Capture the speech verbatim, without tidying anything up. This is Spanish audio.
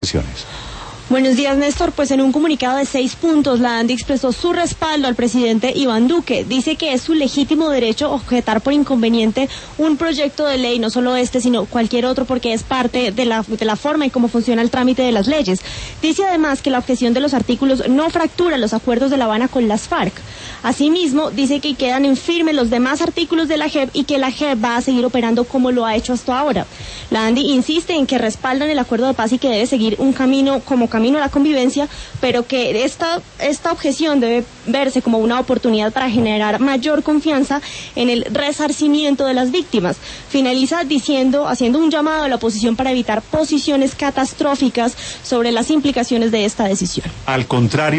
Buenos días, Néstor. Pues en un comunicado de seis puntos, la ANDI expresó su respaldo al presidente Iván Duque. Dice que es su legítimo derecho objetar por inconveniente un proyecto de ley, no solo este, sino cualquier otro, porque es parte de la, de la forma y cómo funciona el trámite de las leyes. Dice además que la objeción de los artículos no fractura los acuerdos de La Habana con las FARC. Asimismo, dice que quedan en firme los demás artículos de la J E P y que la J E P va a seguir operando como lo ha hecho hasta ahora. La ANDI insiste en que respaldan el acuerdo de paz y que debe seguir un camino como camino a la convivencia, pero que esta, esta objeción debe verse como una oportunidad para generar mayor confianza en el resarcimiento de las víctimas. Finaliza diciendo, haciendo un llamado a la oposición para evitar posiciones catastróficas sobre las implicaciones de esta decisión. Al contrario.